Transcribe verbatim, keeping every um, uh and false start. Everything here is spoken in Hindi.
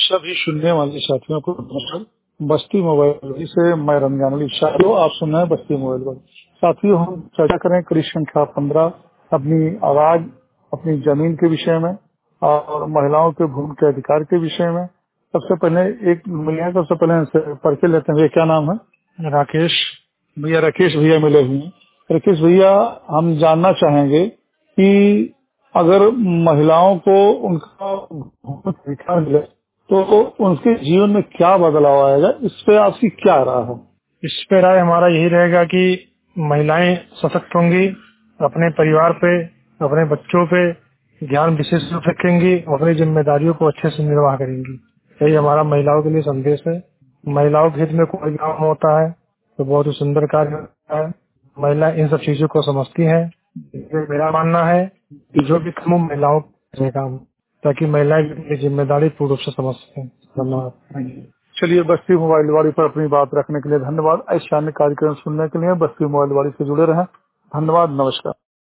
सभी सुनने वाले साथियों को नमस्कार। बस्ती मोबाइल से मैं रमजान अली साथियों, आप सुन रहे हैं बस्ती मोबाइल पर। साथियों, हम चर्चा करें कड़ी संख्या पंद्रह, अपनी आवाज अपनी जमीन के विषय में और महिलाओं के भूमि के अधिकार के विषय में। सबसे पहले एक मिले सबसे पहले परिचय लेते हैं। क्या नाम है? राकेश भैया। राकेश भैया मिले हुए हैं। राकेश भैया, हम जानना चाहेंगे कि अगर महिलाओं को उनका भूमि का अधिकार मिले तो उनके जीवन में क्या बदलाव आएगा, इस पे आपकी क्या राय है? इस पे राय हमारा यही रहेगा कि महिलाएं सशक्त होंगी, अपने परिवार पे, अपने बच्चों पे ध्यान विशेष रूप से रखेंगी, अपनी जिम्मेदारियों को अच्छे से निर्वाह करेंगी। यही हमारा महिलाओं के लिए संदेश है। महिलाओं के हित में कोई काम होता है तो बहुत ही सुंदर कार्य होता है। महिला इन सब चीजों को समझती है। मेरा मानना है कि जो भी काम महिलाओं का काम, ताकि महिलाएं अपनी जिम्मेदारी पूर्ण रूप से समझ सकें। धन्यवाद। चलिए, बस्ती मोबाइल वाली पर अपनी बात रखने के लिए धन्यवाद। ऐसे अन्य कार्यक्रम सुनने के लिए बस्ती मोबाइल वाली से जुड़े रहें। धन्यवाद, नमस्कार।